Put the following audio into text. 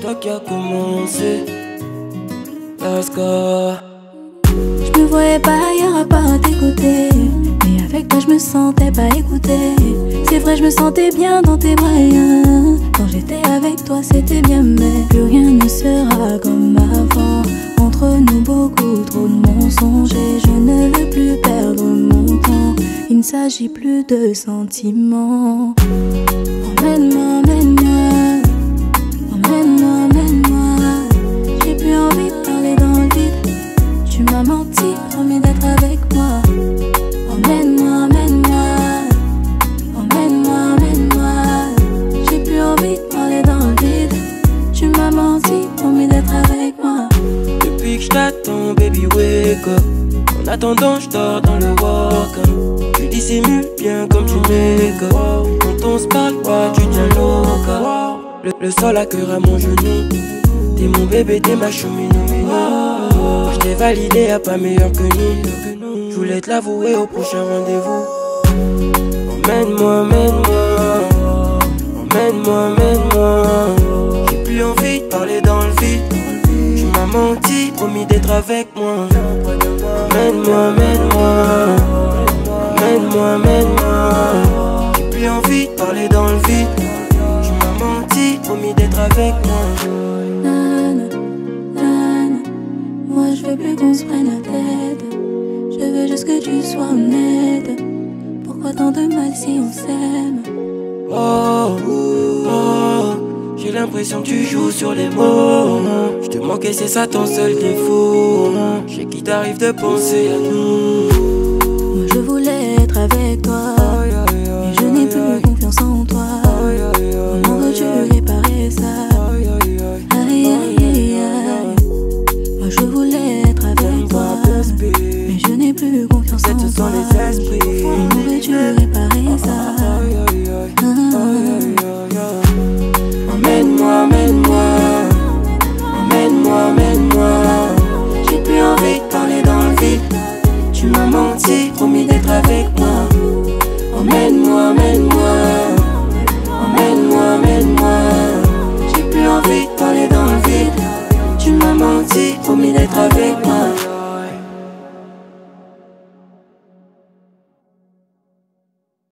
toi qui a commencé. Let's go. Je me voyais pas ailleurs à part t'écouter, mais avec toi je me sentais pas écoutée. C'est vrai, je me sentais bien dans tes bras. Quand j'étais avec toi c'était bien, mais plus rien ne sera comme avant. Entre nous beaucoup trop de mensonges et je ne veux plus perdre mon temps. Il ne s'agit plus de sentiments. Emmène-moi, emmène-moi, emmène-moi, emmène-moi. J'ai plus envie de parler dans le vide. Tu m'as menti, promis d'être avec moi. Emmène-moi, emmène-moi, emmène-moi, emmène-moi. J'ai plus envie de parler dans le vide. Tu m'as menti, promis d'être avec moi. Depuis que je t'attends, baby, wake up. En attendant, je dors dans le walk. Tu dissimules bien comme tu make up. Quand on se parle pas, tu tiens loca. Le sol à cœur à mon genou. T'es mon bébé, t'es ma chouminou. Je t'ai validé, y'a pas meilleur que nous. Je voulais te l'avouer au prochain rendez-vous. Emmène-moi, emmène-moi, emmène-moi, emmène-moi. J'ai plus envie de parler dans le vide. Tu m'as menti, promis d'être avec moi. Emmène-moi, emmène-moi, emmène-moi, emmène-moi. J'ai plus envie de parler dans le vide. Tu m'as menti, promis d'être avec moi. Nana, nana, moi je veux plus qu'on se prenne la tête. Je veux juste que tu sois honnête. Pourquoi tant de mal si on s'aime? Oh, oh, j'ai l'impression que tu joues sur les mots. Je te manquais, c'est ça ton seul défaut. Je sais qu'il t'arrive de penser à nous. Moi je voulais être avec toi, mais je n'ai plus confiance en toi. Comment veux-tu réparer ça? Aïe aïe aïe aïe. Moi je voulais être avec toi, mais je n'ai plus confiance en toi. Comment veux-tu réparer ça? Emmène-moi, emmène-moi, emmène-moi, emmène-moi. J'ai plus envie de parler dans le vide. Tu m'as menti, promis d'être avec moi. Emmène-moi, emmène-moi, emmène-moi, emmène-moi. J'ai plus envie de parler dans le vide. Tu m'as menti, promis d'être avec moi.